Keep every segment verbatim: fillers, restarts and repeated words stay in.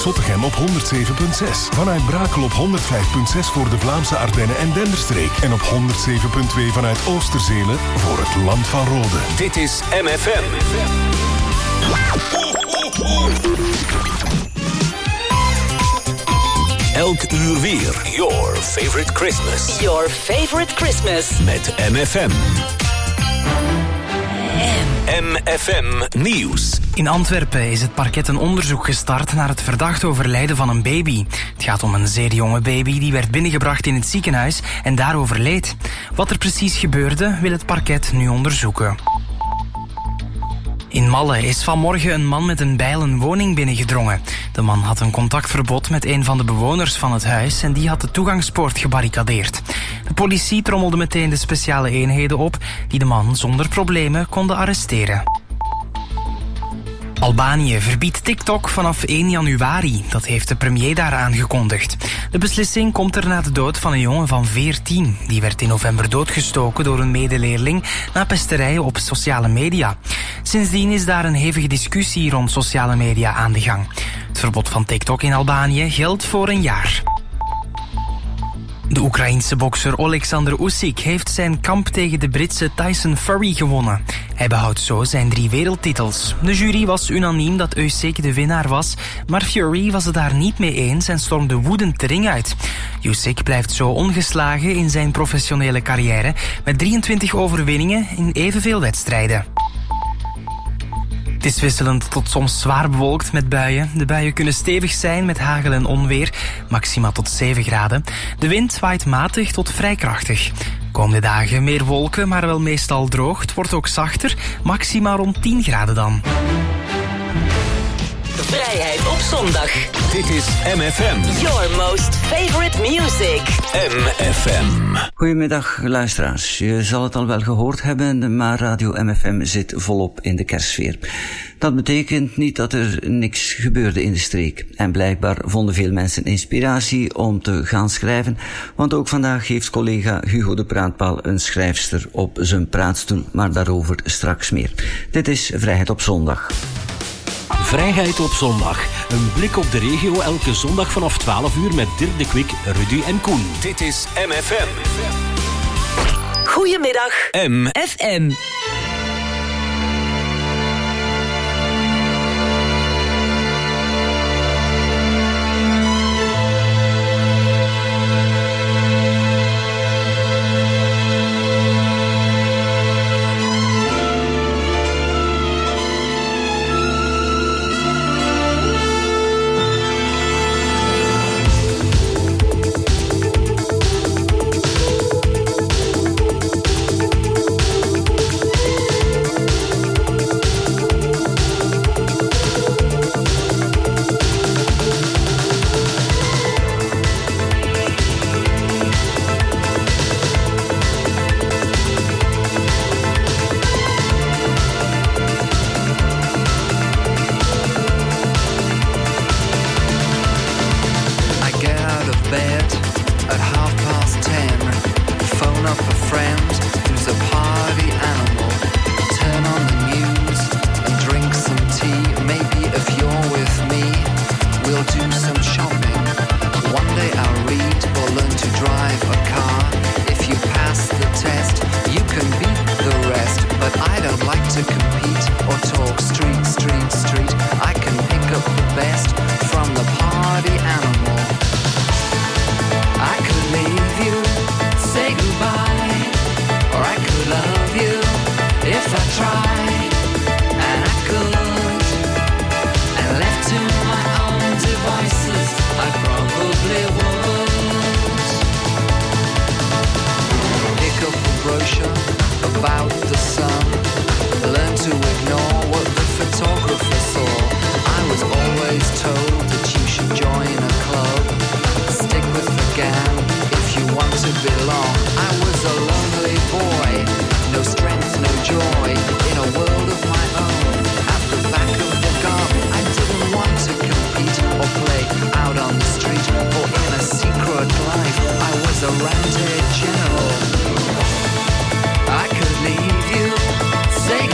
Zottegem op honderd zeven komma zes. Vanuit Brakel op honderd vijf komma zes voor de Vlaamse Ardennen en Denderstreek. En op honderd zeven komma twee vanuit Oosterzelen voor het Land van Rode. Dit is M F M. Elk uur weer. Your favorite Christmas. Your favorite Christmas. Met M F M. M F M Nieuws. In Antwerpen is het parket een onderzoek gestart naar het verdacht overlijden van een baby. Het gaat om een zeer jonge baby die werd binnengebracht in het ziekenhuis en daar overleed. Wat er precies gebeurde, wil het parket nu onderzoeken. In Malle is vanmorgen een man met een bijl een woning binnengedrongen. De man had een contactverbod met een van de bewoners van het huis en die had de toegangspoort gebarricadeerd. De politie trommelde meteen de speciale eenheden op die de man zonder problemen konden arresteren. Albanië verbiedt TikTok vanaf één januari. Dat heeft de premier daar aangekondigd. De beslissing komt er na de dood van een jongen van veertien. Die werd in november doodgestoken door een medeleerling na pesterijen op sociale media. Sindsdien is daar een hevige discussie rond sociale media aan de gang. Het verbod van TikTok in Albanië geldt voor een jaar. De Oekraïense bokser Oleksandr Usyk heeft zijn kamp tegen de Britse Tyson Fury gewonnen. Hij behoudt zo zijn drie wereldtitels. De jury was unaniem dat Usyk de winnaar was, maar Fury was het daar niet mee eens en stormde woedend de ring uit. Usyk blijft zo ongeslagen in zijn professionele carrière met drieëntwintig overwinningen in evenveel wedstrijden. Het is wisselend tot soms zwaar bewolkt met buien. De buien kunnen stevig zijn met hagel en onweer, maxima tot zeven graden. De wind waait matig tot vrij krachtig. Komende dagen meer wolken, maar wel meestal droog. Het wordt ook zachter, maxima rond tien graden dan. Vrijheid op zondag. Dit is M F M. Your most favorite music. M F M. Goedemiddag luisteraars. Je zal het al wel gehoord hebben, maar Radio M F M zit volop in de kerstsfeer. Dat betekent niet dat er niks gebeurde in de streek. En blijkbaar vonden veel mensen inspiratie om te gaan schrijven, want ook vandaag heeft collega Hugo de Praatpaal een schrijfster op zijn praatstoel, maar daarover straks meer. Dit is Vrijheid op zondag. Vrijheid op zondag. Een blik op de regio elke zondag vanaf twaalf uur met Dirk de Kwik, Rudy en Koen. Dit is M F M. Goedemiddag. M F M.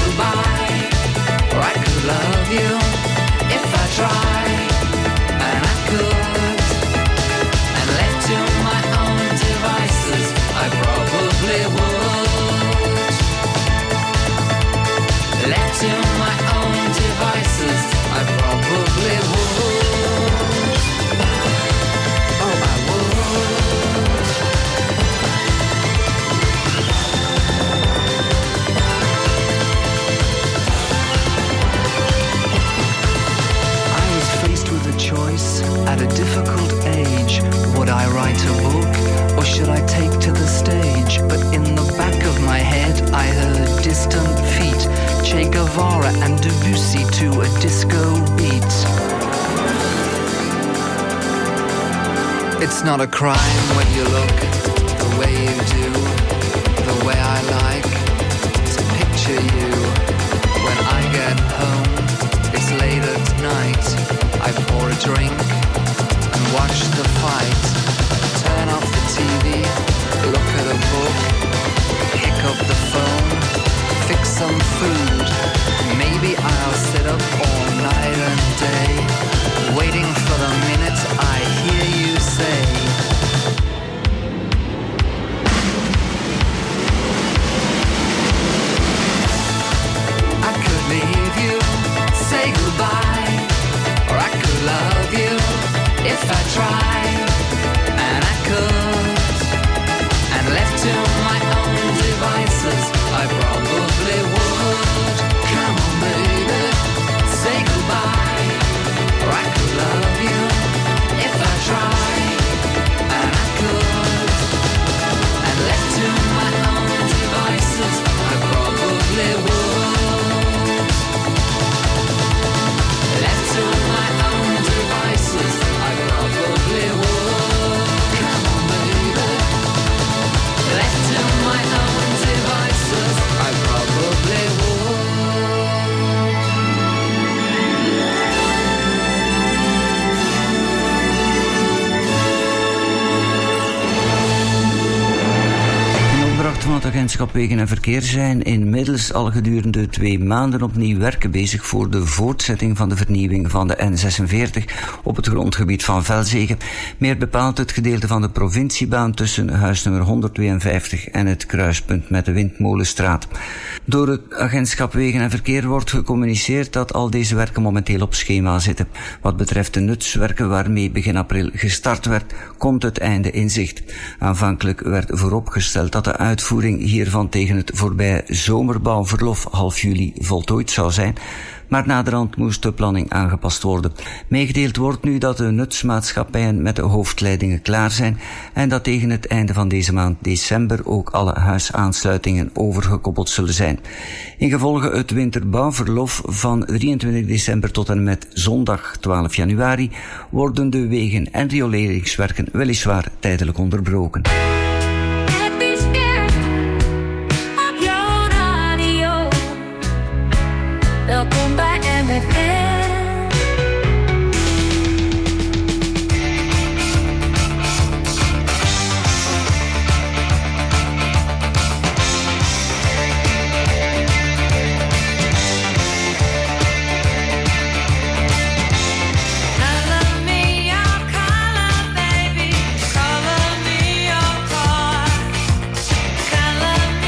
Love you if I try, and to my own devices, I probably would. Oh, I would. I was faced with a choice at a difficult age. Would I write a book, or should I take to the stage? But in the back of my head I heard distant feet, Che Guevara and Debussy to a disco beat. It's not a crime when you look the way you do, the way I like to picture you. When I get home, it's late at night, I pour a drink and watch the fight. Turn off the T V, look at a book, pick up the phone, fix some food. Maybe I'll sit up all night and day, waiting for the minute I hear you say, I could leave you, say goodbye, or I could love you if I tried. And I could, and left to my own devices, I probably would. Come on, baby, say goodbye, or I could love you if I tried. And I could, and left to my own devices, I probably would. Left to my own devices, I probably would. Come on, baby. Left to my own devices, I probably would. In opdracht van het agentschap Wegen en Verkeer zijn inmiddels al gedurende twee maanden opnieuw werken bezig voor de voortzetting van de vernieuwing van de N zesenveertig op het grondgebied van Velzege. Meer bepaald het gedeelte van de provinciebaan tussen huisnummer honderdtweeënvijftig en het kruispunt met de Windmolenstraat. Door het agentschap Wegen en Verkeer wordt gecommuniceerd dat al deze werken momenteel op schema zitten. Wat betreft de nutswerken waarmee begin april gestart werd, komt het einde in zicht. Aanvankelijk werd vooropgesteld dat de uitvoering hiervan tegen het voorbij zomerbouwverlof half juli voltooid zou zijn, maar naderhand moest de planning aangepast worden. Meegedeeld wordt nu dat de nutsmaatschappijen met de hoofdleidingen klaar zijn en dat tegen het einde van deze maand december ook alle huisaansluitingen overgekoppeld zullen zijn. Ingevolge het winterbouwverlof van drieëntwintig december tot en met zondag twaalf januari worden de wegen- en rioleringswerken weliswaar tijdelijk onderbroken. Welkom bij M F M.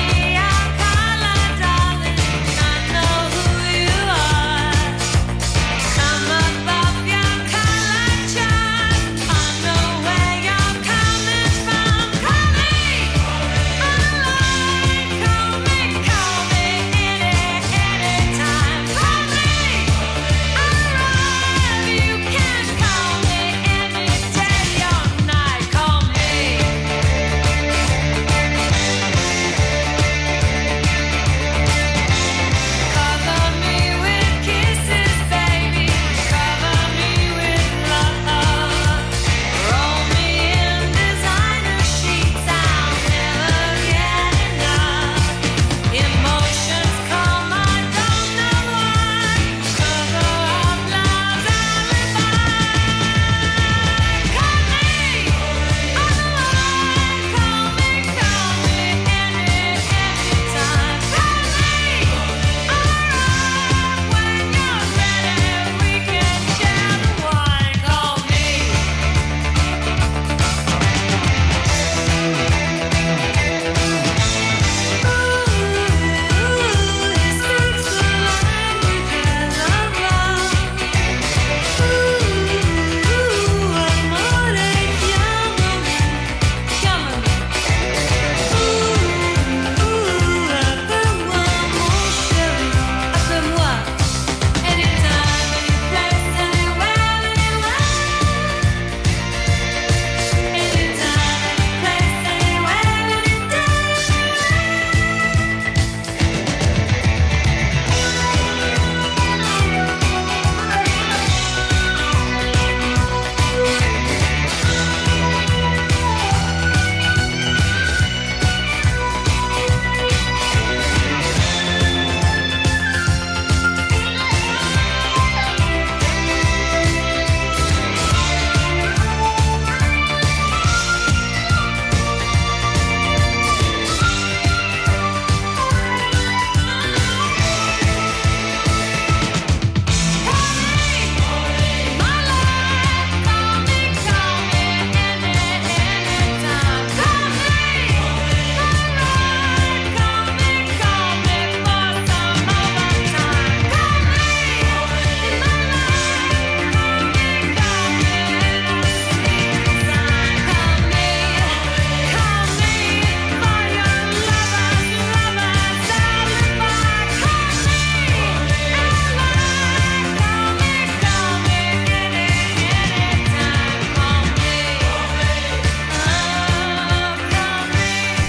Color me your color, darling. I know who you are.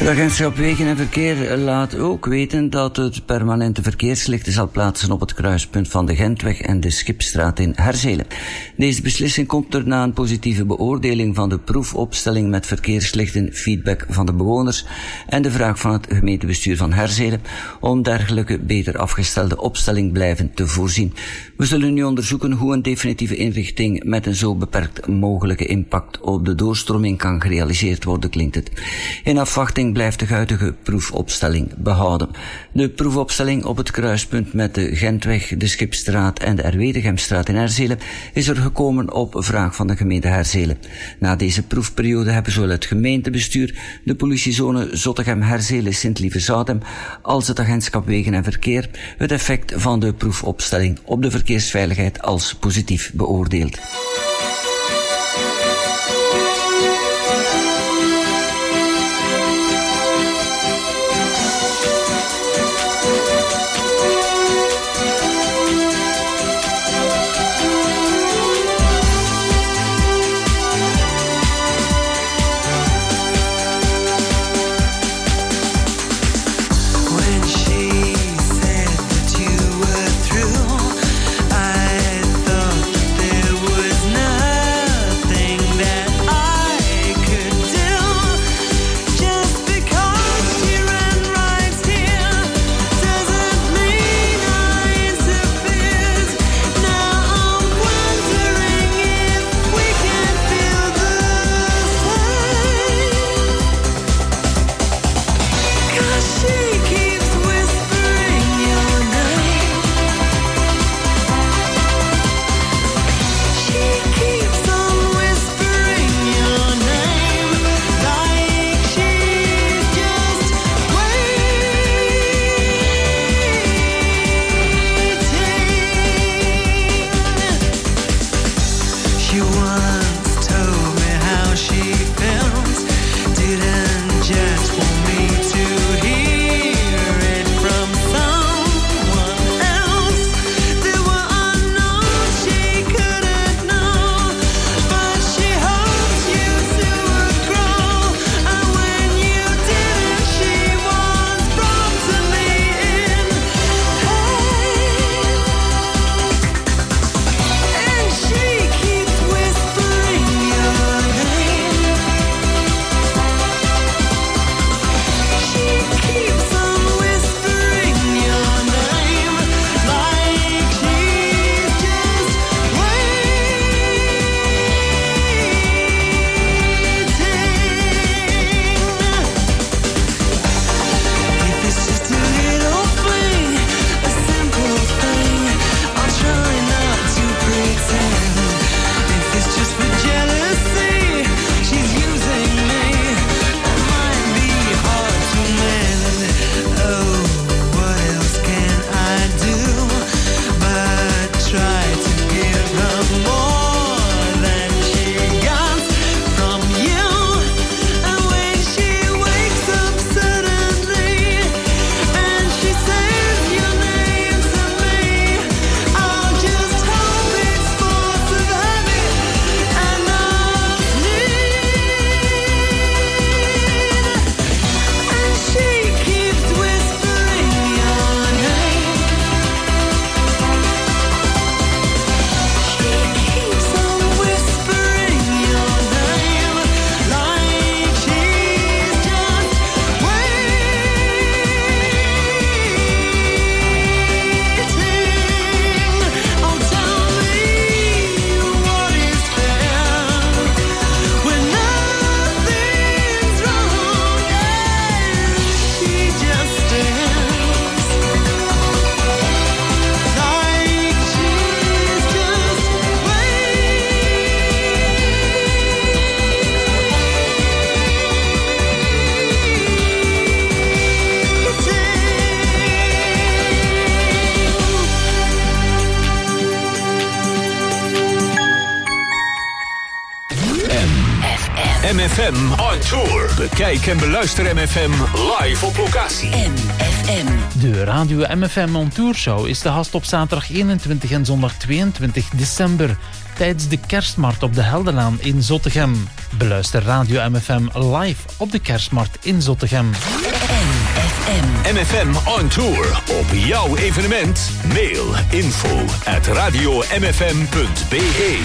Het agentschap Wegen en Verkeer laat ook weten dat het permanente verkeerslichten zal plaatsen op het kruispunt van de Gentweg en de Schipstraat in Herzelen. Deze beslissing komt er na een positieve beoordeling van de proefopstelling met verkeerslichten, feedback van de bewoners en de vraag van het gemeentebestuur van Herzelen om dergelijke beter afgestelde opstelling blijven te voorzien. We zullen nu onderzoeken hoe een definitieve inrichting met een zo beperkt mogelijke impact op de doorstroming kan gerealiseerd worden, klinkt het. In afwachting blijft de huidige proefopstelling behouden. De proefopstelling op het kruispunt met de Gentweg, de Schipstraat en de Erwedegemstraat in Herzelen is er gekomen op vraag van de gemeente Herzelen. Na deze proefperiode hebben zowel het gemeentebestuur, de politiezone Zottegem-Herzelen-Sint-Lieve-Zoudem als het agentschap Wegen en Verkeer het effect van de proefopstelling op de verkeersveiligheid als positief beoordeeld. M F M on tour. Bekijk en beluister M F M live op locatie. M F M. De Radio M F M on Tour Show is de gast op zaterdag eenentwintig en zondag tweeëntwintig december. tijdens de kerstmarkt op de Heldenlaan in Zottegem. Beluister Radio M F M live op de kerstmarkt in Zottegem. M F M. M F M on tour op jouw evenement. Mail info at radio m f m punt b e.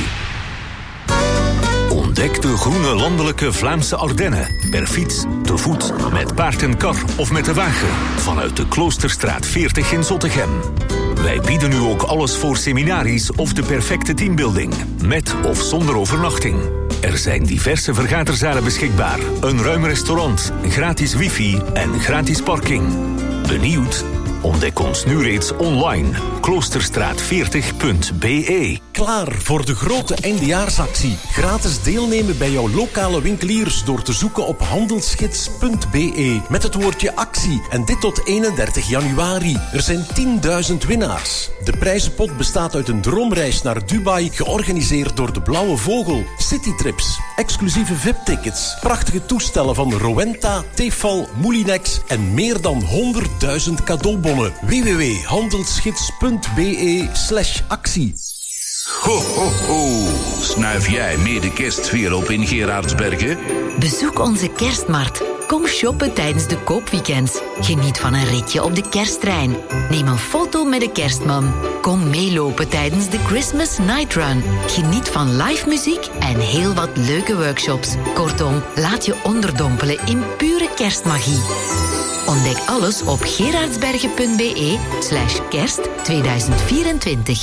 Ontdek de groene landelijke Vlaamse Ardennen. Per fiets, te voet, met paard en kar of met de wagen. Vanuit de Kloosterstraat veertig in Zottegem. Wij bieden nu ook alles voor seminaries of de perfecte teambuilding. Met of zonder overnachting. Er zijn diverse vergaderzalen beschikbaar. Een ruim restaurant, gratis wifi en gratis parking. Benieuwd? Ontdek ons nu reeds online. kloosterstraat veertig punt b e. Klaar voor de grote eindejaarsactie. Gratis deelnemen bij jouw lokale winkeliers door te zoeken op handelsgids punt b e met het woordje actie. En dit tot eenendertig januari. Er zijn tienduizend winnaars. De prijzenpot bestaat uit een droomreis naar Dubai, georganiseerd door de Blauwe Vogel. Citytrips, exclusieve V I P-tickets, prachtige toestellen van Rowenta, Tefal, Moulinex en meer dan honderdduizend cadeaubonnen. w w w punt handelsgids punt b e slash actie. Ho, ho, ho. Snuif jij mee de kerstsfeer op in Gerardsbergen? Bezoek onze kerstmarkt. Kom shoppen tijdens de koopweekends. Geniet van een ritje op de kersttrein. Neem een foto met de kerstman. Kom meelopen tijdens de Christmas Night Run. Geniet van live muziek en heel wat leuke workshops. Kortom, laat je onderdompelen in pure kerstmagie. Ontdek alles op gerardsbergen punt b e slash kerst tweeduizend vierentwintig.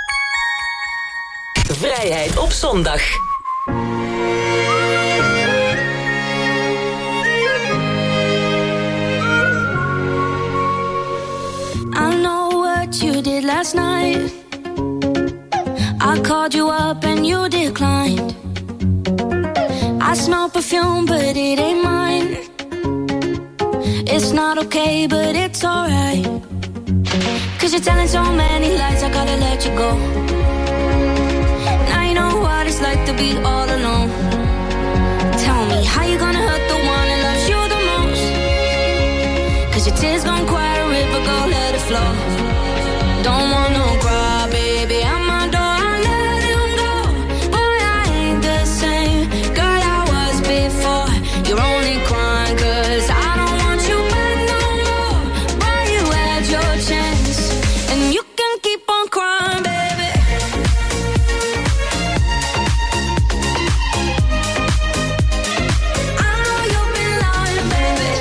Vrijheid op zondag. I know what you did last night. I called you up and you declined. I smell perfume but it ain't mine. It's not okay but it's alright. Cause you're telling so many lies, I gotta let you go. Now you know what it's like to be all alone. Tell me how you gonna hurt the one that loves you the most. Cause your tears gon' quiet a river, go let it flow. Don't want no cry, baby, I'm my door, I let him go. Boy, I ain't the same girl I was before. You're only crying cause I don't want you back no more. Boy, you had your chance and you can keep on crying, baby. I know you've been lying, baby.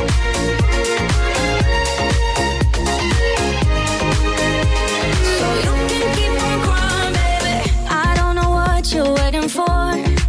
So you can keep on crying, baby. I don't know what you're waiting for.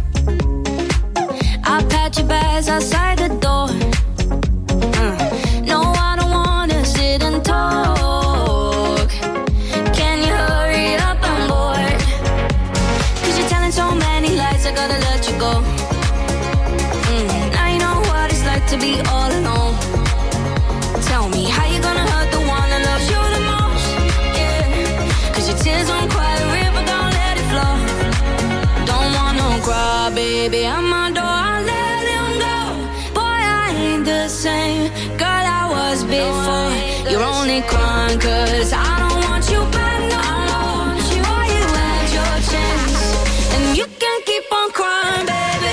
I pat your bags outside the door. Uh, no, I don't wanna sit and talk. Can you hurry up? I'm bored. Cause you're telling so many lies, I gotta let you go. Mm, now you know what it's like to be all alone. Tell me how you gonna hurt the one that loves you the most. Yeah, cause your tears won't quiet a river, don't let it flow. Don't want no cry, baby, I'm my door, I let him go. Boy, I ain't the same girl I was before. You're only crying cause I don't want you back no more. Boy, you had your chance and you can keep on crying, baby.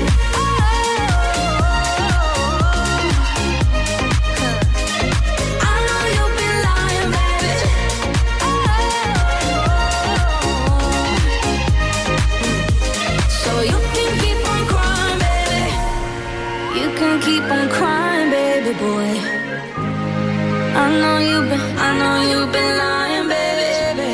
I know you've been lying, baby. So you can keep on crying, baby. You can keep on crying, baby boy. I know you've been, I know you've been lying, baby.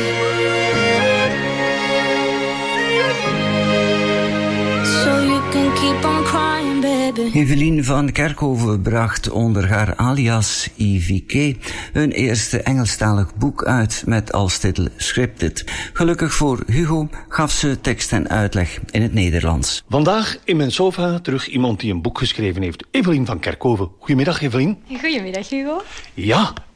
So you can keep on crying, baby. Evelien van Kerkhoven bracht onder haar alias I V K hun eerste Engelstalig boek uit met als titel Scripted. Gelukkig voor Hugo gaf ze tekst en uitleg in het Nederlands. Vandaag in mijn sofa terug iemand die een boek geschreven heeft. Evelien van Kerkhoven. Goedemiddag, Evelien. Goedemiddag, Hugo. Ja,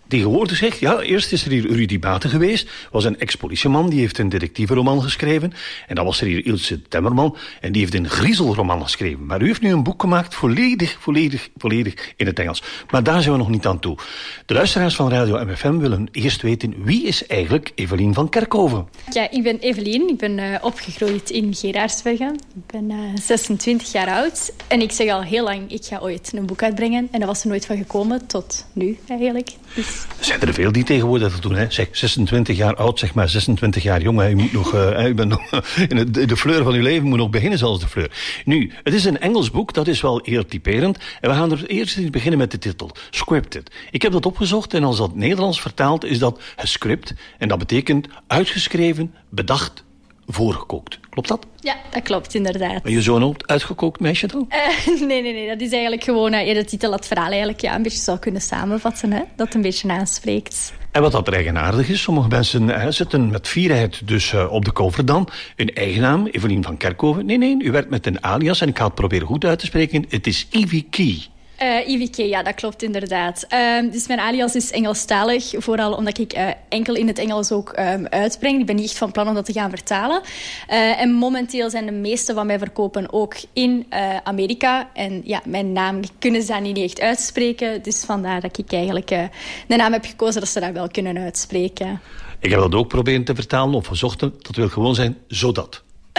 Tegenwoordig zeg, ja, eerst is er hier Rudy Baten geweest. Was een ex-politieman, die heeft een detectiveroman geschreven. En dan was er hier Ilse Temmerman. En die heeft een griezelroman geschreven. Maar u heeft nu een boek gemaakt, volledig, volledig, volledig in het Engels. Maar daar zijn we nog niet aan toe. De luisteraars van Radio M F M willen eerst weten, wie is eigenlijk Evelien van Kerkhoven? Ja, ik ben Evelien. Ik ben uh, opgegroeid in Geraardsbergen. Ik ben uh, zesentwintig jaar oud. En ik zeg al heel lang, ik ga ooit een boek uitbrengen. En dat was er nooit van gekomen, tot nu eigenlijk. Dus... Er zijn er veel die tegenwoordig dat doen. Hè? Zeg, zesentwintig jaar oud, zeg maar zesentwintig jaar jong. Hè? U moet nog, uh, u bent nog in de, de fleur van uw leven moet nog beginnen zoals de fleur. Nu, het is een Engels boek, dat is wel eer typerend. En we gaan er eerst eens beginnen met de titel. Scripted. Ik heb dat opgezocht en als dat Nederlands vertaald is dat gescript. En dat betekent uitgeschreven, bedacht, voorgekookt. Klopt dat? Ja, dat klopt inderdaad. Ben je zo'n uitgekookt meisje dan? Uh, nee, nee, nee. Dat is eigenlijk gewoon uh, de titel, het verhaal eigenlijk ja, een beetje zou kunnen samenvatten. Hè? Dat een beetje aanspreekt. En wat dat eigenaardig is, sommige mensen hè, zitten met fierheid dus uh, op de cover dan. Een eigen naam, Evelien van Kerkhoven. Nee, nee, u werkt met een alias en ik ga het proberen goed uit te spreken. Het is Ivy Key. Uh, I V K, ja, dat klopt inderdaad. Uh, dus mijn alias is Engelstalig, vooral omdat ik uh, enkel in het Engels ook um, uitbreng. Ik ben niet echt van plan om dat te gaan vertalen. Uh, en momenteel zijn de meeste van mij verkopen ook in uh, Amerika. En ja, mijn naam kunnen ze daar niet echt uitspreken. Dus vandaar dat ik eigenlijk uh, de naam heb gekozen dat ze dat wel kunnen uitspreken. Ik heb dat ook proberen te vertalen of gezocht. Dat wil gewoon zijn, zodat.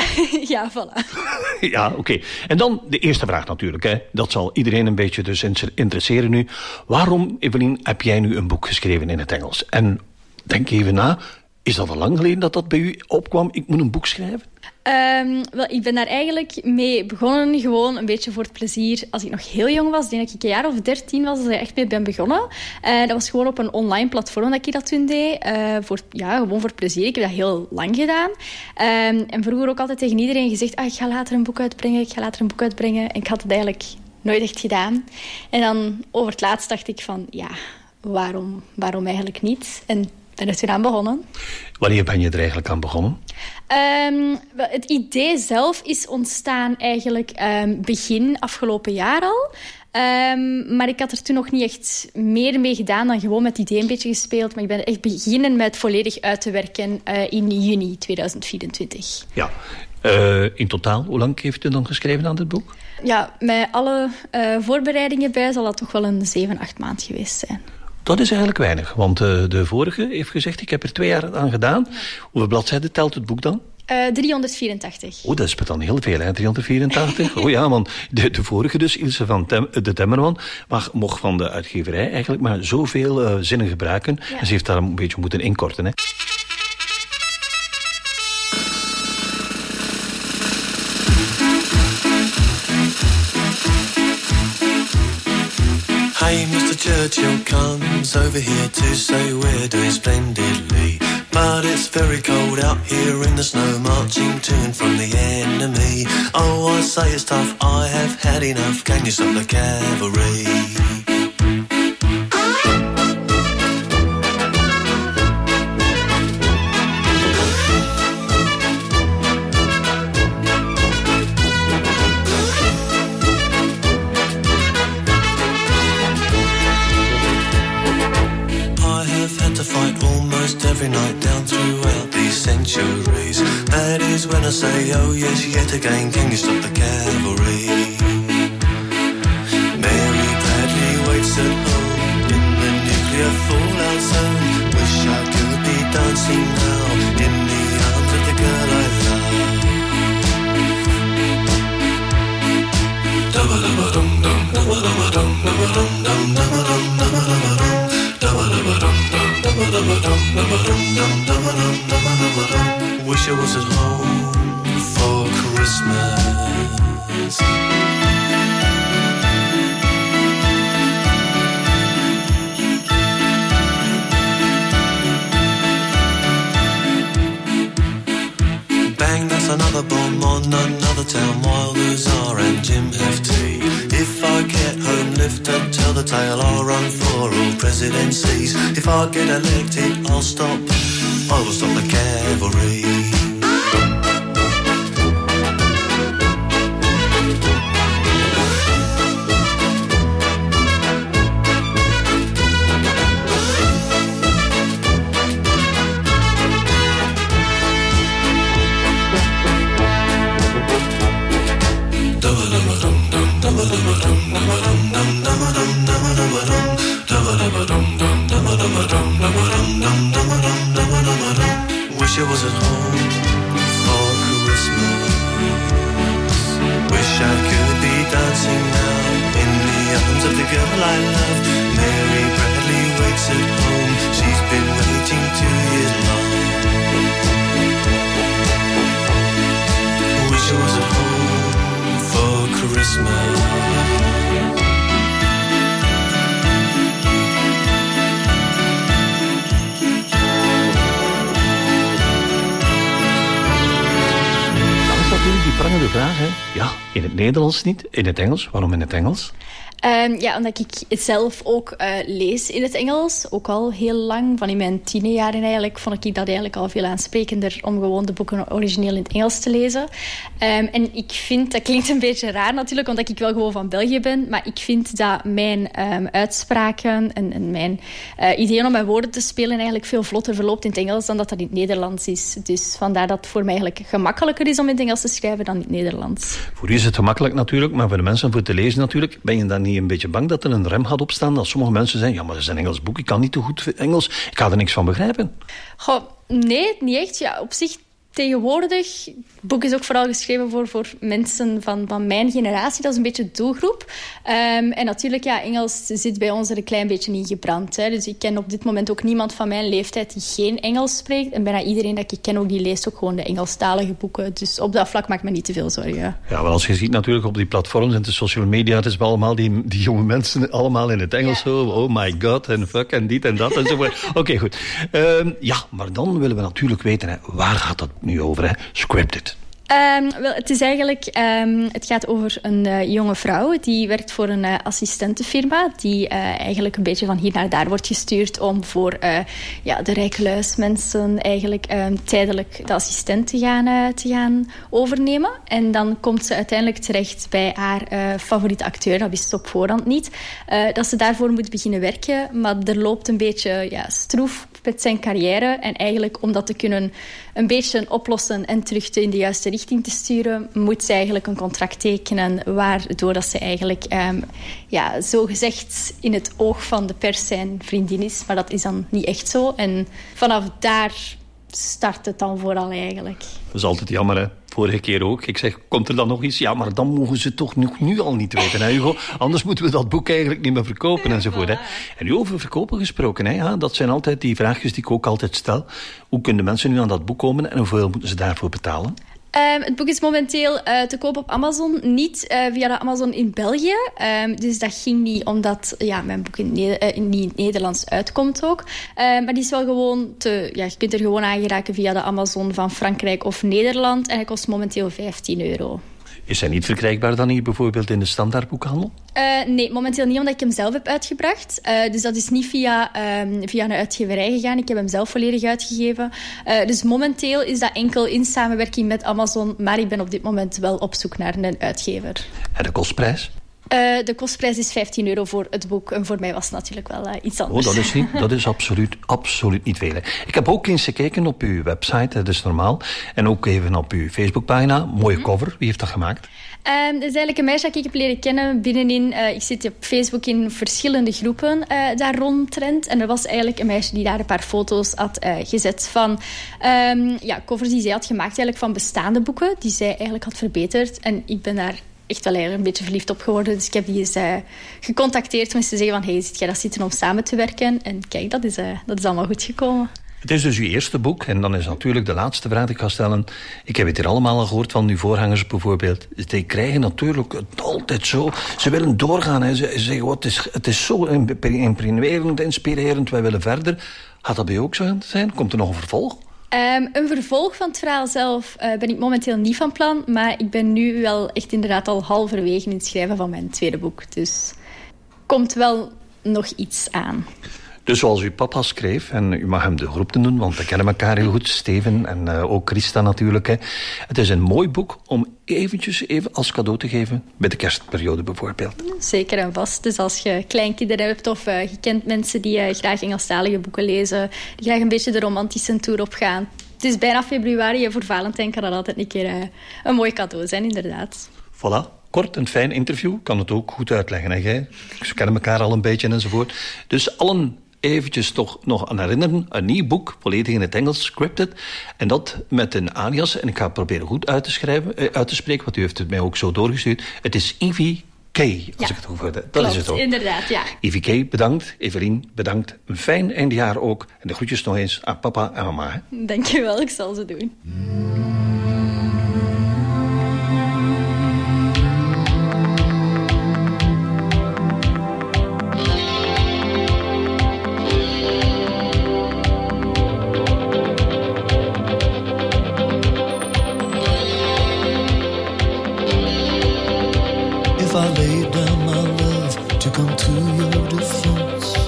Ja, voilà. Ja, oké. Okay. En dan de eerste vraag natuurlijk. Hè. Dat zal iedereen een beetje dus interesseren nu. Waarom, Evelien, heb jij nu een boek geschreven in het Engels? En denk even na, is dat al lang geleden dat dat bij u opkwam? Ik moet een boek schrijven? Um, wel, ik ben daar eigenlijk mee begonnen, gewoon een beetje voor het plezier. Als ik nog heel jong was, ik denk dat ik een jaar of dertien was, dat ik echt mee ben begonnen. Uh, dat was gewoon op een online platform dat ik dat toen deed. Uh, voor, ja, gewoon voor het plezier. Ik heb dat heel lang gedaan. Um, en vroeger ook altijd tegen iedereen gezegd, ah, ik ga later een boek uitbrengen, ik ga later een boek uitbrengen. En ik had het eigenlijk nooit echt gedaan. En dan over het laatst dacht ik van, ja, waarom, waarom eigenlijk niet? En ben er toen aan begonnen. Wanneer ben je er eigenlijk aan begonnen? Um, het idee zelf is ontstaan eigenlijk um, begin afgelopen jaar al. Um, maar ik had er toen nog niet echt meer mee gedaan dan gewoon met het idee een beetje gespeeld. Maar ik ben echt beginnen met volledig uit te werken uh, in juni tweeduizend vierentwintig. Ja. Uh, in totaal, hoe lang heeft u dan geschreven aan dit boek? Ja, met alle uh, voorbereidingen bij zal dat toch wel een zeven, acht maand geweest zijn. Dat is eigenlijk weinig, want uh, de vorige heeft gezegd, ik heb er twee jaar aan gedaan. Hoeveel bladzijden telt het boek dan? Uh, driehonderdvierentachtig. Oh, dat is dan heel veel, hè? driehonderdvierentachtig. Oh ja, want de, de vorige dus, Ilse van Tem, de Temmerman, mag, mocht van de uitgeverij eigenlijk maar zoveel uh, zinnen gebruiken. Ja. En ze heeft daar een beetje moeten inkorten, hè. Hey, Mister Churchill comes over here to say we're doing splendidly. But it's very cold out here in the snow, marching to and from the enemy. Oh, I say it's tough, I have had enough. Can you stop the cavalry? Every night down throughout these centuries. That is when I say, oh yes, yet again, can you stop the cavalry? Mary Bradley waits at home in the nuclear fallout zone. Wish I could be dancing now in the arms of the girl I love. Dum-ba-dum-ba-dum-dum, dum-ba-dum-ba-dum, dum-ba-dum-dum, dum-ba-dum, dum-ba-dum-ba-dum, dum-ba-dum-ba-dum-dum. Wish I was at home for Christmas. Bang, that's another bomb on another town. Wilders are and Jim have tea. If I get home, lift and tell the tale. I'll run for all presidencies. If I get elected, I'll stop. I will stop the cavalry. Wish I was at home for Christmas. Wish I could be dancing now in the arms of the girl I love. Mary Bradley waits at home. She's been waiting two years long. Wish I was at home for Christmas. Die prangende vraag, hè? Ja, in het Nederlands niet, in het Engels. Waarom in het Engels? Um, ja, omdat ik zelf ook uh, lees in het Engels. Ook al heel lang. Van in mijn tienerjaren eigenlijk vond ik dat eigenlijk al veel aansprekender om gewoon de boeken origineel in het Engels te lezen. Um, en ik vind, dat klinkt een beetje raar natuurlijk, omdat ik wel gewoon van België ben. Maar ik vind dat mijn um, uitspraken en, en mijn uh, ideeën om mijn woorden te spelen eigenlijk veel vlotter verloopt in het Engels dan dat dat in het Nederlands is. Dus vandaar dat het voor mij eigenlijk gemakkelijker is om in het Engels te schrijven dan in het Nederlands. Voor u is het gemakkelijk natuurlijk, maar voor de mensen voor te lezen natuurlijk, ben je dan niet een beetje bang dat er een rem gaat opstaan? Dat sommige mensen zeggen, ja, maar dat is een Engels boek, ik kan niet te goed Engels, ik ga er niks van begrijpen. Goh, nee, niet echt. Ja, op zich tegenwoordig, het boek is ook vooral geschreven voor, voor mensen van, van mijn generatie. Dat is een beetje de doelgroep. Um, en natuurlijk, ja, Engels zit bij ons er een klein beetje in gebrand. Hè. Dus ik ken op dit moment ook niemand van mijn leeftijd die geen Engels spreekt. En bijna iedereen dat ik ken ook, die leest ook gewoon de Engelstalige boeken. Dus op dat vlak maak ik me niet te veel zorgen. Ja, maar als je ziet natuurlijk op die platforms en de social media, het is wel allemaal die, die jonge mensen allemaal in het Engels. Ja. Zo, oh my god, en fuck, en dit en dat. En zo. Oké, okay, goed. Um, ja, maar dan willen we natuurlijk weten, hè, waar gaat dat nu over, hè? Scripted. Um, wel, het is eigenlijk, um, het gaat over een uh, jonge vrouw die werkt voor een uh, assistentenfirma die uh, eigenlijk een beetje van hier naar daar wordt gestuurd om voor uh, ja, de rijkluismensen eigenlijk um, tijdelijk de assistent te gaan, uh, te gaan overnemen. En dan komt ze uiteindelijk terecht bij haar uh, favoriete acteur, dat wist ze op voorhand niet, uh, dat ze daarvoor moet beginnen werken, maar er loopt een beetje ja, stroef met zijn carrière en eigenlijk om dat te kunnen een beetje oplossen en terug in de juiste richting te sturen, moet ze eigenlijk een contract tekenen waardoor dat ze eigenlijk um, ja, zogezegd in het oog van de pers zijn vriendin is. Maar dat is dan niet echt zo. En vanaf daar start het dan vooral eigenlijk. Dat is altijd jammer, hè? Vorige keer ook. Ik zeg, komt er dan nog iets? Ja, maar dan mogen ze toch nog nu al niet weten, hè, Hugo? Anders moeten we dat boek eigenlijk niet meer verkopen enzovoort. Hè. En nu over verkopen gesproken, hè, ja, dat zijn altijd die vraagjes die ik ook altijd stel. Hoe kunnen mensen nu aan dat boek komen en hoeveel moeten ze daarvoor betalen? Um, het boek is momenteel uh, te koop op Amazon, niet uh, via de Amazon in België. Um, dus dat ging niet omdat ja, mijn boek in, ne- uh, in, niet in het Nederlands uitkomt ook. Uh, maar die is wel gewoon te... Ja, je kunt er gewoon aan geraken via de Amazon van Frankrijk of Nederland. En hij kost momenteel vijftien euro. Is hij niet verkrijgbaar dan hier bijvoorbeeld in de standaardboekhandel? Uh, nee, momenteel niet, omdat ik hem zelf heb uitgebracht. Uh, dus dat is niet via, um, via een uitgeverij gegaan. Ik heb hem zelf volledig uitgegeven. Uh, dus momenteel is dat enkel in samenwerking met Amazon. Maar ik ben op dit moment wel op zoek naar een uitgever. En de kostprijs? Uh, de kostprijs is vijftien euro voor het boek. En voor mij was het natuurlijk wel uh, iets anders. Oh, dat is, niet, dat is absoluut, absoluut niet veel. Ik heb ook eens gekeken op uw website, dat is normaal. En ook even op uw Facebookpagina. Mooie cover. Wie heeft dat gemaakt? Um, dat is eigenlijk een meisje dat ik heb leren kennen binnenin. Uh, ik zit op Facebook in verschillende groepen uh, daar rondtrend. En er was eigenlijk een meisje die daar een paar foto's had uh, gezet van um, ja, covers die zij had gemaakt eigenlijk van bestaande boeken. Die zij eigenlijk had verbeterd. En ik ben daar echt wel eigenlijk een beetje verliefd op geworden. Dus ik heb die eens uh, gecontacteerd om eens te zeggen van hey, zit jij dat zitten om samen te werken? En kijk, dat is, uh, dat is allemaal goed gekomen. Het is dus uw eerste boek. En dan is natuurlijk de laatste vraag die ik ga stellen. Ik heb het hier allemaal al gehoord van uw voorgangers bijvoorbeeld. Die krijgen natuurlijk het altijd zo. Ze willen doorgaan. Hè. Ze zeggen, oh, het, is, het is zo imprimerend, inspirerend. Wij willen verder. Gaat dat bij u ook zo zijn? Komt er nog een vervolg? Um, een vervolg van het verhaal zelf uh, ben ik momenteel niet van plan. Maar ik ben nu wel echt inderdaad al halverwege in het schrijven van mijn tweede boek. Dus komt wel nog iets aan. Dus zoals uw papa schreef, en u mag hem de groep doen, want we kennen elkaar heel goed, Steven en uh, ook Christa natuurlijk. Hè. Het is een mooi boek om eventjes even als cadeau te geven bij de kerstperiode bijvoorbeeld. Zeker en vast. Dus als je kleinkinderen hebt of uh, je kent mensen die uh, graag Engelstalige boeken lezen, die graag een beetje de romantische tour opgaan. Het is bijna februari en voor Valentijn kan dat altijd een keer uh, een mooi cadeau zijn, inderdaad. Voilà. Kort en fijn interview, kan het ook goed uitleggen. Hè, jij? Ze kennen elkaar al een beetje enzovoort. Dus allen eventjes toch nog aan herinneren. Een nieuw boek, volledig in het Engels, scripted. En dat met een alias. En ik ga het proberen goed uit te, schrijven, eh, uit te spreken, want u heeft het mij ook zo doorgestuurd. Het is Ivy K, als ja, ik het goed heb. Dat klopt, is het ook. Inderdaad, ja. Ivy K, bedankt. Evelien, bedankt. Een fijn eindjaar ook. En de groetjes nog eens aan papa en mama. Hè. Dankjewel, ik zal ze doen. I laid down my love to come to your defense,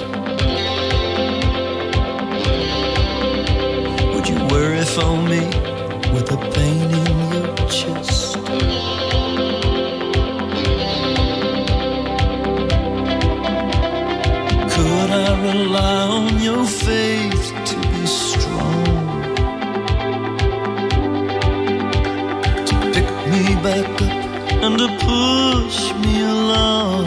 would you worry for me with the pain in your chest? Could I rely on your faith to be strong, to pick me back up and to push me along?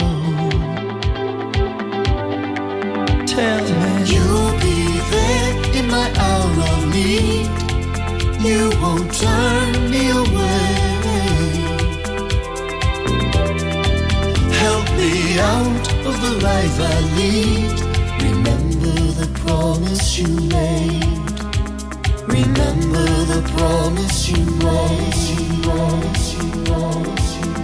Tell me you'll be there in my hour of need. You won't turn me away. Help me out of the life I lead. Remember the promise you made. Remember the promise you made. You promise you made.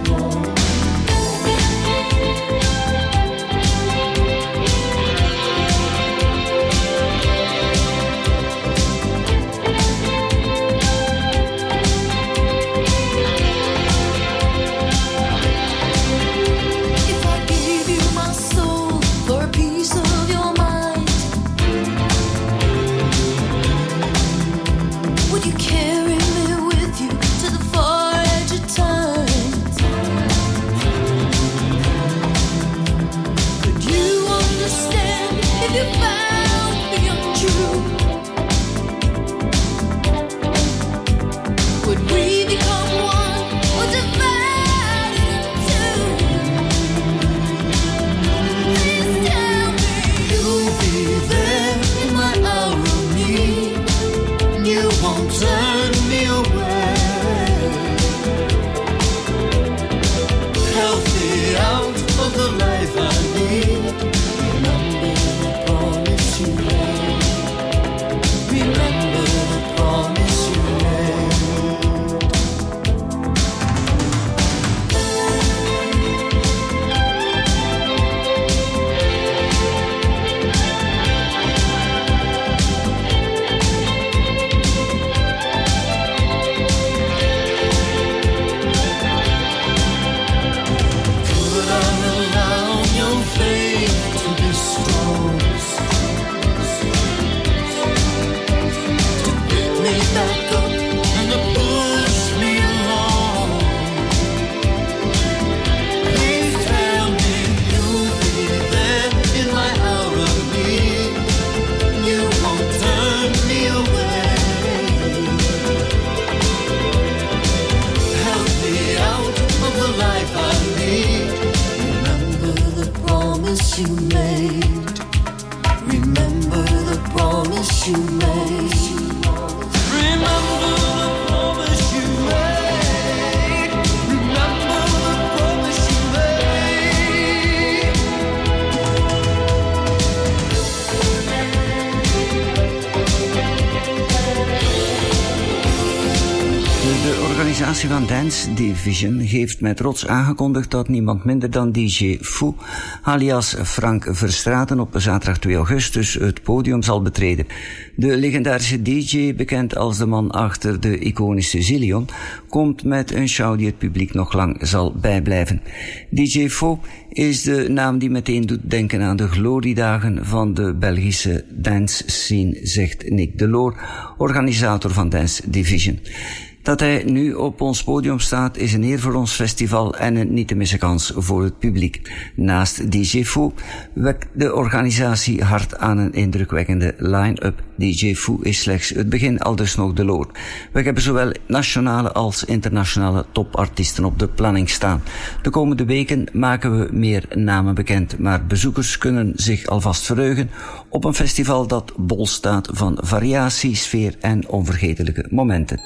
De organisatie van Dance Division heeft met trots aangekondigd dat niemand minder dan D J Foo, alias Frank Verstraeten, op zaterdag twee augustus het podium zal betreden. De legendarische D J, bekend als de man achter de iconische Zillion, komt met een show die het publiek nog lang zal bijblijven. D J Foo is de naam die meteen doet denken aan de gloriedagen van de Belgische dance scene, zegt Nick Deloor, organisator van Dance Division. Dat hij nu op ons podium staat is een eer voor ons festival en een niet te missen kans voor het publiek. Naast D J Foo wekt de organisatie hard aan een indrukwekkende line-up. D J Foo is slechts het begin, aldus nog de loor. We hebben zowel nationale als internationale topartiesten op de planning staan. De komende weken maken we meer namen bekend, maar bezoekers kunnen zich alvast verheugen op een festival dat bol staat van variatie, sfeer en onvergetelijke momenten.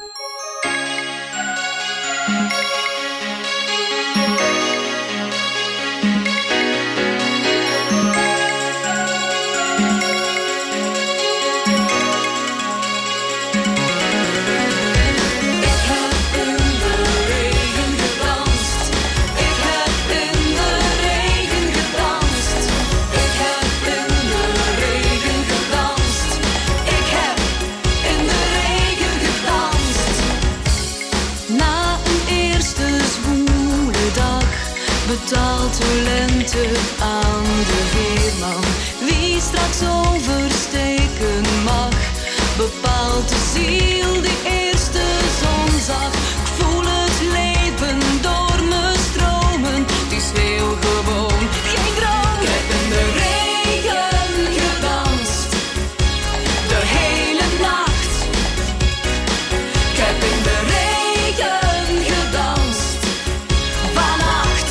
Betaalt de lente aan de weerman. Wie straks oversteken mag, bepaalt de ziel die eerste zon zag. Ik voel het leven door me stromen. Het is heel gewoon, geen droom. Ik heb in de regen gedanst, de hele nacht. Ik heb in de regen gedanst, vannacht.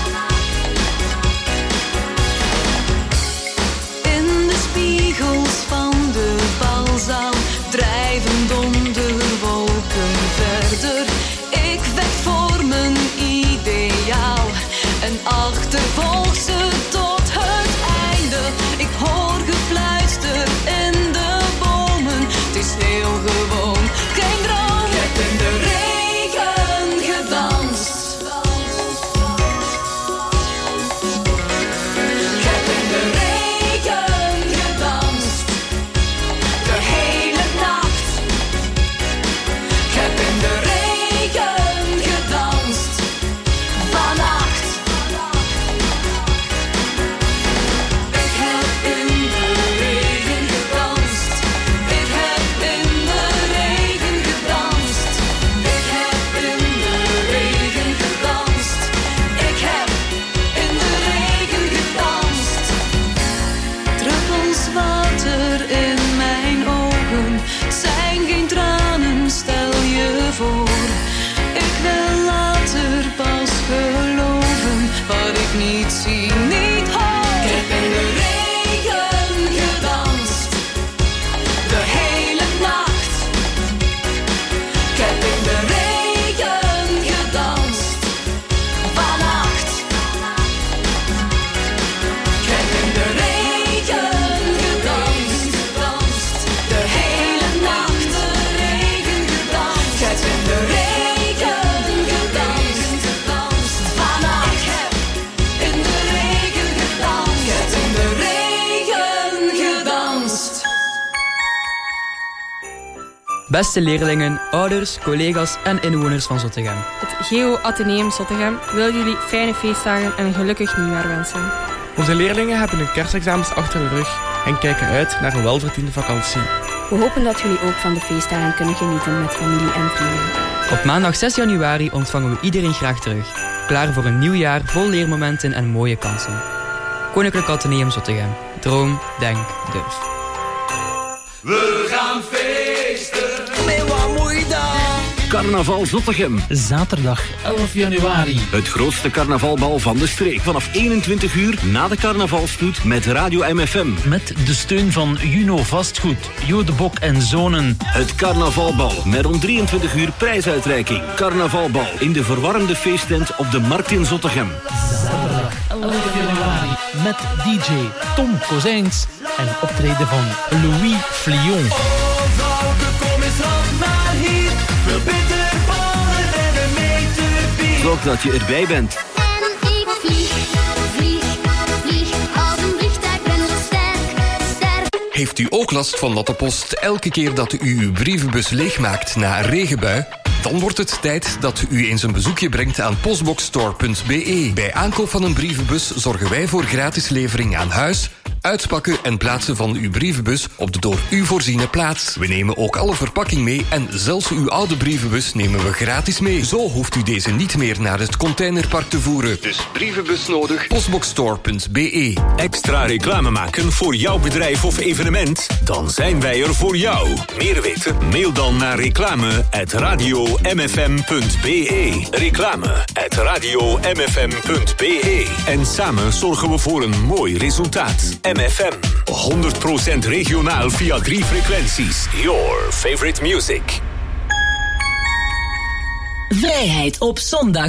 Spiegels van de balzaal drijven donderwolken verder. Ik vecht voor mijn ideaal en achtervolg ze tot het einde. Ik hoor gefluister in de bomen. Het is heel gewoon, geen droom. Ik heb in de regen gedanst. Ik heb in de regen niet zie, niet hoor. Ik heb in de regen gedanst, de hele nacht. Ik heb in de regen gedanst, vannacht. Ik heb in de regen gedanst, de hele nacht. De regen gedanst. Ik heb in de regen gedanst, vannacht. In de regen gedanst. Ik heb in de regen gedanst. Beste leerlingen, ouders, collega's en inwoners van Zottegem. Het Geo Atheneum Zottegem wil jullie fijne feestdagen en een gelukkig nieuwjaar wensen. Onze leerlingen hebben hun kerstexamens achter de rug en kijken uit naar een welverdiende vakantie. We hopen dat jullie ook van de feestdagen kunnen genieten met familie en vrienden. Op maandag zes januari ontvangen we iedereen graag terug. Klaar voor een nieuw jaar vol leermomenten en mooie kansen. Koninklijk Atheneum Zottegem. Droom, denk, durf. We gaan feesten. Met wat moet je dan? Carnaval Zottegem. Zaterdag elf januari. Het grootste carnavalbal van de streek. Vanaf eenentwintig uur na de carnavalstoet met Radio M F M. Met de steun van Juno Vastgoed, Jo de Bok en Zonen. Het carnavalbal met om drieëntwintig uur prijsuitreiking. Carnavalbal in de verwarmde feesttent op de Markt in Zottegem. Zaterdag elf januari. Met D J Tom Kozijns en optreden van Louis Flion. Oh, vrouwke, kom eens af naar hier. Veel bitter ballen en een meter bier. Zorg dat je erbij bent. En ik vlieg, vlieg, vlieg als een vliegtuig, ben zo sterk, sterk. Heeft u ook last van natte post elke keer dat u uw brievenbus leegmaakt na een regenbui? Dan wordt het tijd dat u eens een bezoekje brengt aan postboxstore punt b e. Bij aankoop van een brievenbus zorgen wij voor gratis levering aan huis, uitpakken en plaatsen van uw brievenbus op de door u voorziene plaats. We nemen ook alle verpakking mee en zelfs uw oude brievenbus nemen we gratis mee. Zo hoeft u deze niet meer naar het containerpark te voeren. Dus brievenbus nodig? postboxstore punt b e. Extra reclame maken voor jouw bedrijf of evenement? Dan zijn wij er voor jou. Meer weten? Mail dan naar reclame at radio m f m punt b e. Reclame at radio m f m punt b e. En samen zorgen we voor een mooi resultaat. M F M. honderd procent regionaal via drie frequenties. Your favorite music. Vrijheid op zondag.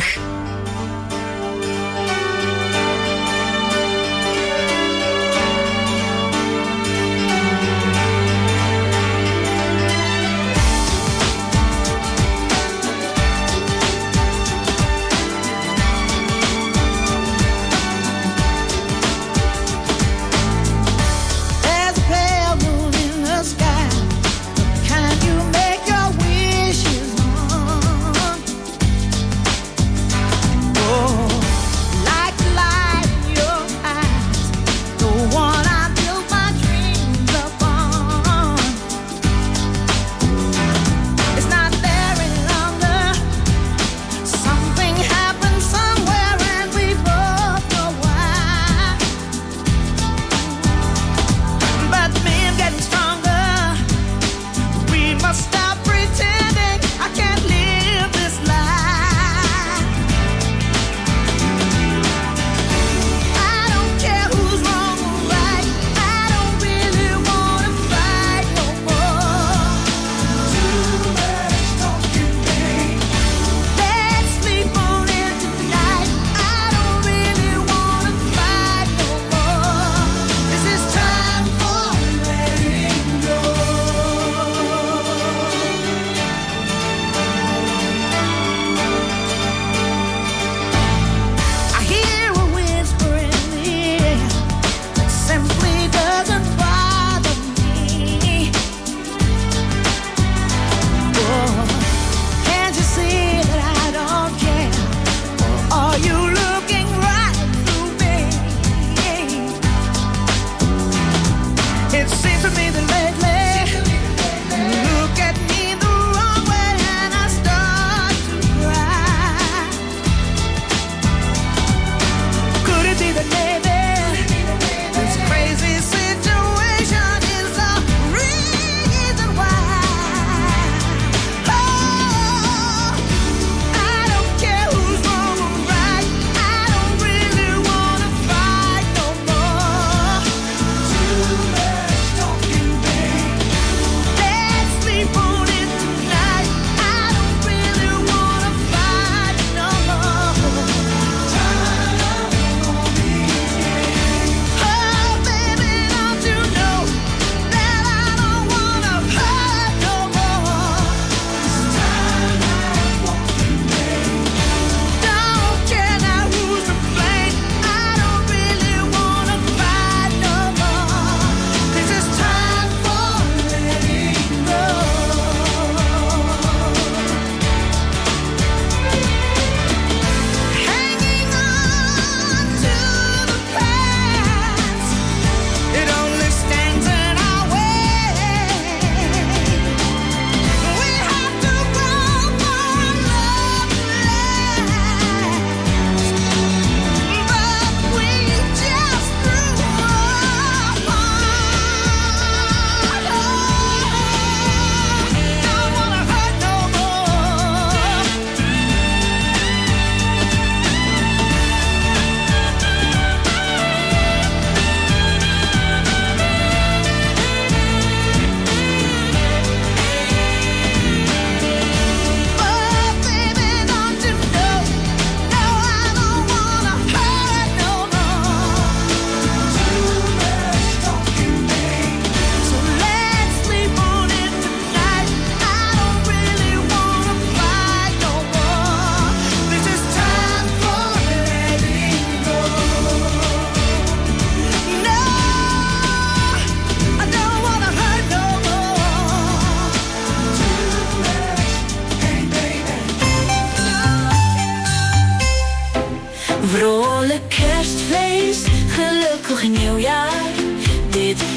Vrolijk kerstfeest, gelukkig nieuwjaar.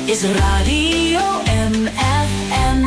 is Radio M F M.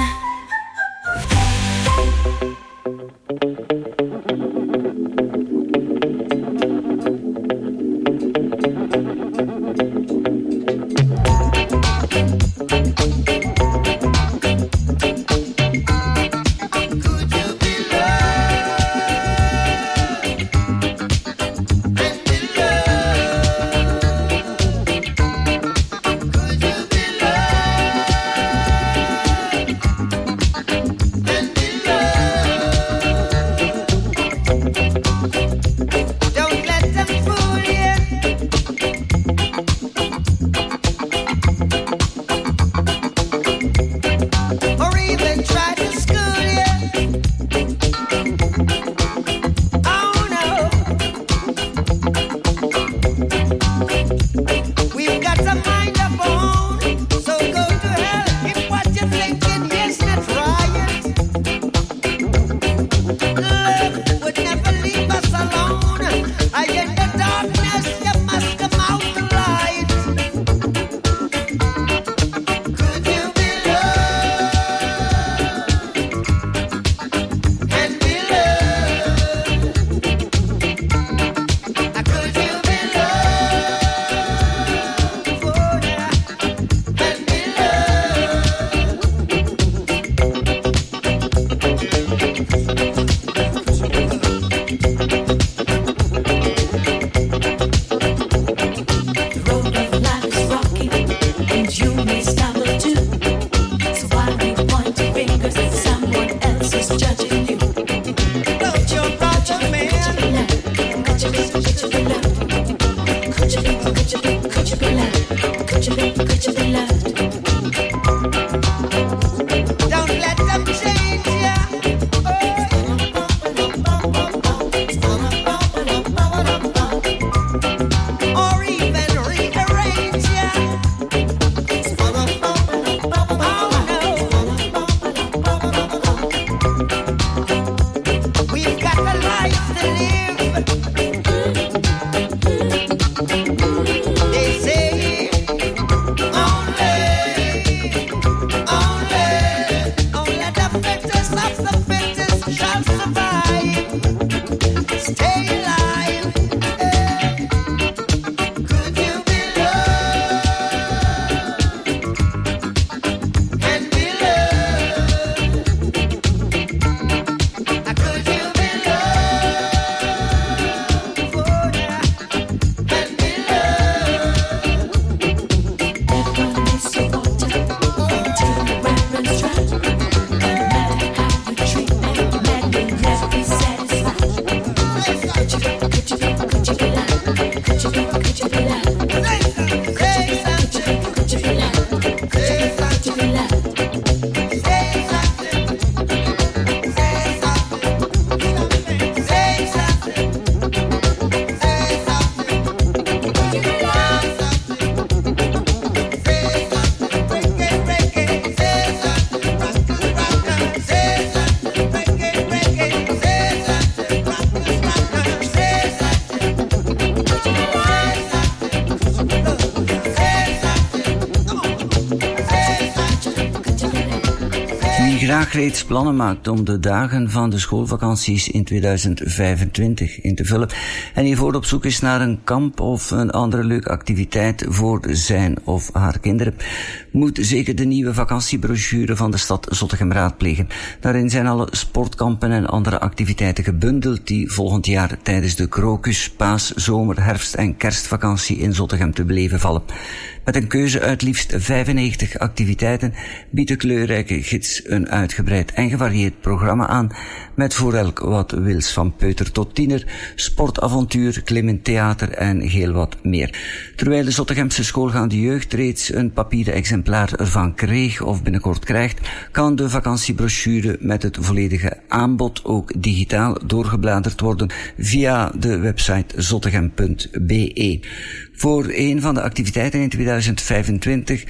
graag reeds plannen maakt om de dagen van de schoolvakanties in tweeduizend vijfentwintig in te vullen en hiervoor op zoek is naar een kamp of een andere leuke activiteit voor zijn of haar kinderen, moet zeker de nieuwe vakantiebrochure van de stad Zottegem raadplegen. Daarin zijn alle sportkampen en andere activiteiten gebundeld die volgend jaar tijdens de krokus, paas, zomer, herfst en kerstvakantie in Zottegem te beleven vallen. Met een keuze uit liefst vijfennegentig activiteiten biedt de kleurrijke gids een uitgebreid en gevarieerd programma aan, met voor elk wat wils, van peuter tot tiener, sportavontuur, klimmend theater en heel wat meer. Terwijl de Zottegemse schoolgaande jeugd reeds een papieren exemplaar ervan kreeg of binnenkort krijgt, kan de vakantiebrochure met het volledige aanbod ook digitaal doorgebladerd worden via de website zottegem punt be. Voor een van de activiteiten in tweeduizend vijfentwintig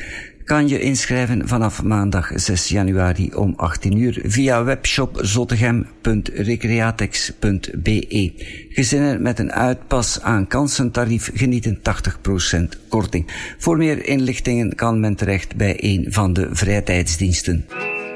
kan je inschrijven vanaf maandag zes januari om achttien uur via webshop zottegem punt recreatex punt be. Gezinnen met een uitpas aan kansentarief genieten tachtig procent korting. Voor meer inlichtingen kan men terecht bij een van de vrijtijdsdiensten.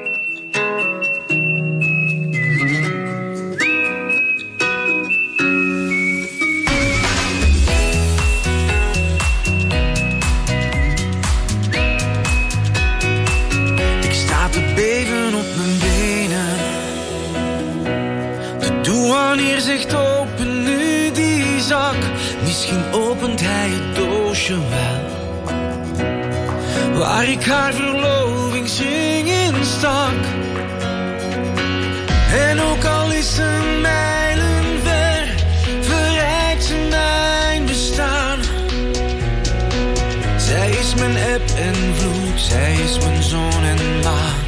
Misschien opent hij het doosje wel, waar ik haar verlovingsring in stak. En ook al is ze mijlen ver, verrijkt ze mijn bestaan. Zij is mijn eb en vloed, zij is mijn zon en maan.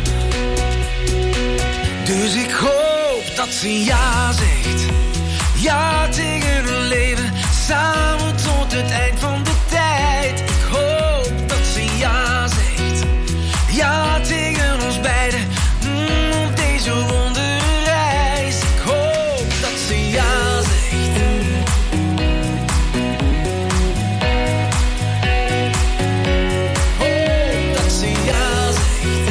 Dus ik hoop dat ze ja zegt, ja tegen een leven, samen tot het eind van de tijd. Ik hoop dat ze ja zegt, ja tegen ons beiden, mm, op deze wonderreis. Ik hoop dat ze ja zegt. Hoop dat ze ja zegt.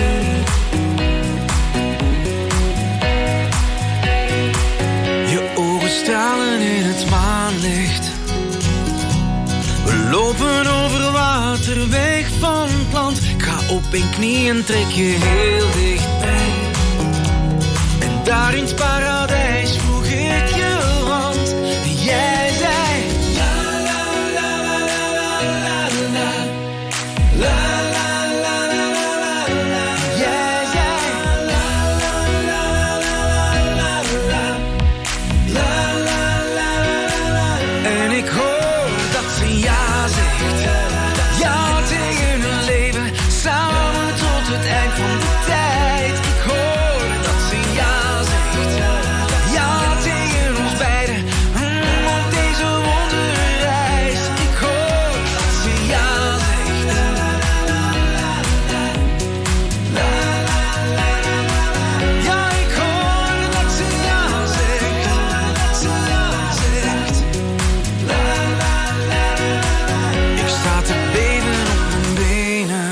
Je ogen stralen in het maanlicht. We lopen over water, weg van het land. Ik ga op een knie en trek je heel dichtbij. En daar in het paradijs vroeg ik je hand. En jij zei la la la la la la la la la la la la. Jij zei la la la la la la la la la la. En ik hoor dat ze ja zegt, ja tegen een leven, samen tot het eind van de tijd. Ik hoor dat ze ja zegt, ja tegen ons beiden, mm, op deze wonderreis. Ik hoor dat ze ja zegt. Ja, ik hoor dat ze ja zegt, dat ze ja zegt. Ik sta te beven op mijn benen.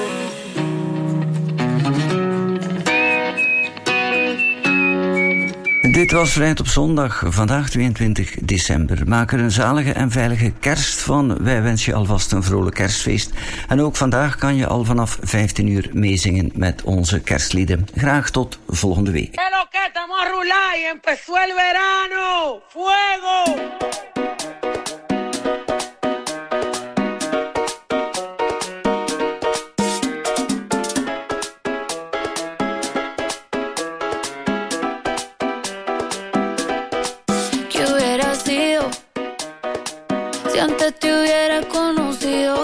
Dit was Vrijheid op zondag, vandaag tweeëntwintig december. Maak er een zalige en veilige kerst van. Wij wensen je alvast een vrolijk kerstfeest. En ook vandaag kan je al vanaf vijftien uur meezingen met onze kerstlieden. Graag tot volgende week. Hello, que estamos a rular y empezó el verano. ¡Fuego! ¿Qué hubiera sido si antes te hubiera conocido?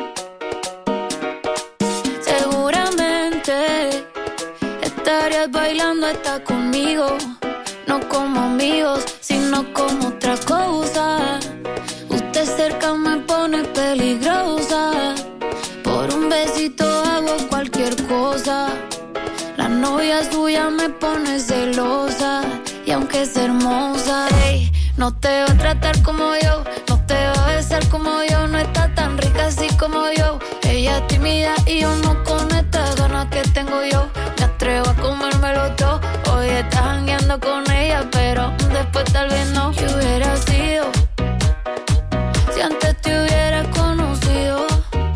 Seguramente estarías bailando hasta conmigo, no como amigos, sino como otra cosa. Usted cerca me pone peligrosa, por un besito hago cualquier cosa. La novia suya me pone celosa, y aunque es hermosa, ey, no te va a tratar como yo, no te va a besar como yo, no está tan rica así como yo. Ella es tímida y yo no con estas ganas que tengo yo. Me atrevo a comérmelo todo. Hoy estás jangueando con ella, pero después tal vez no. ¿Qué hubiera sido si antes te hubiera conocido?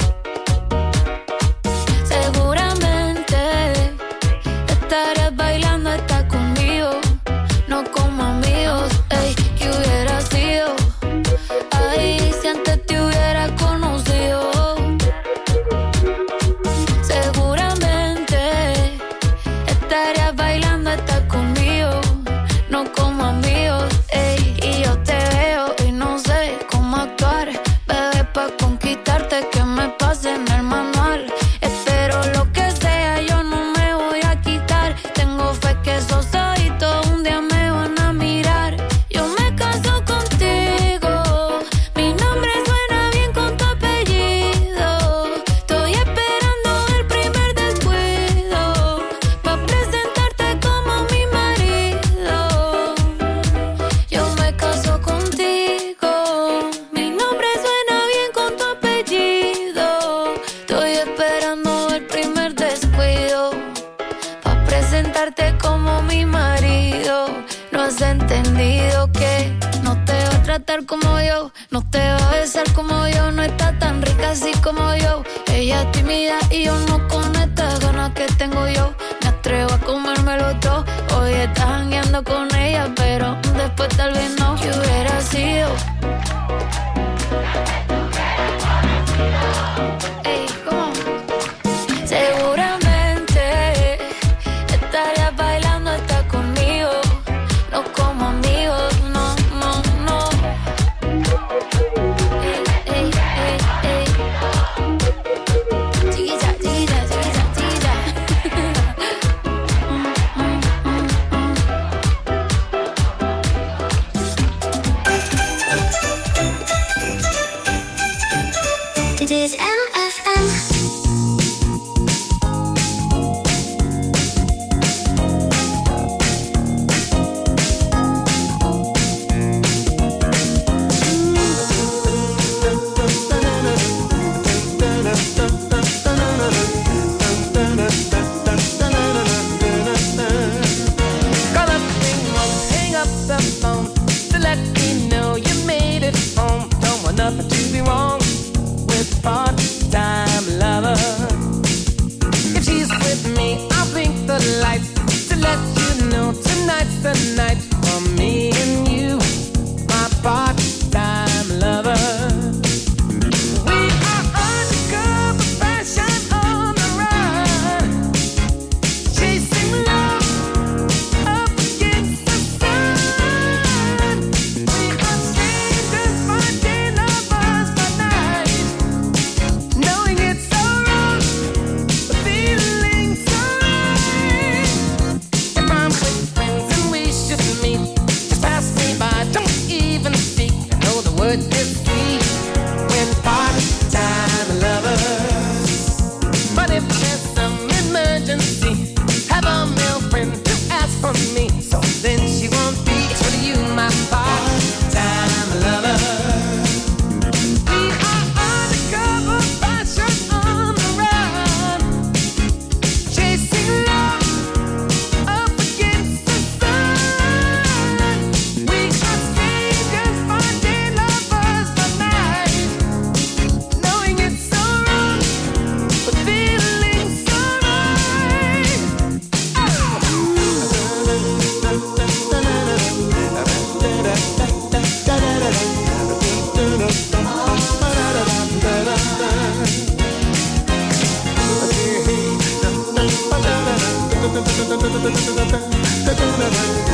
Seguramente estarías bailando hasta conmigo, no como amigos. Ey, ¿qué hubiera sido? Ay, si antes te hubiera conocido. Seguramente estarías bailando hasta conmigo, no como amigos. Ey, y yo te yo. No te va a besar como yo, no está tan rica así como yo. Ella es tímida y yo no con estas ganas que tengo yo. Me atrevo a comérmelo todo. Hoy estás jangueando con ella, pero después tal vez no. ¿Qué hubiera sido? Ey, ¿cómo? Seguramente estarías bailando hasta conmigo. No como amigos, no, no, no. Ey, ey, ey, ey. Chiquilla, chiquilla, chiquilla, chiquilla. Dit is M F M. Call up ring one, hang up the phone to let me know you made it home. Don't want nothing to be wrong with part-time lover. If she's with me, I'll blink the lights to let you know tonight's the night for me and you, my part-time lover. We are undercover fashion on the run, chasing love up against the sun. We are strangers by day, lovers by night, knowing it's so wrong, but feeling so right. If I'm with friends and we should meet, just pass me by, don't even speak. I know the word is sweet when part-time lovers. But if there's some emergency, have a male friend to ask for me, so then she won't be for you, my part-time lover. We are undercover fashion on the run, chasing love up against the sun. We are strangers by day, lovers by night, knowing it's so wrong, but feeling so right. Oh.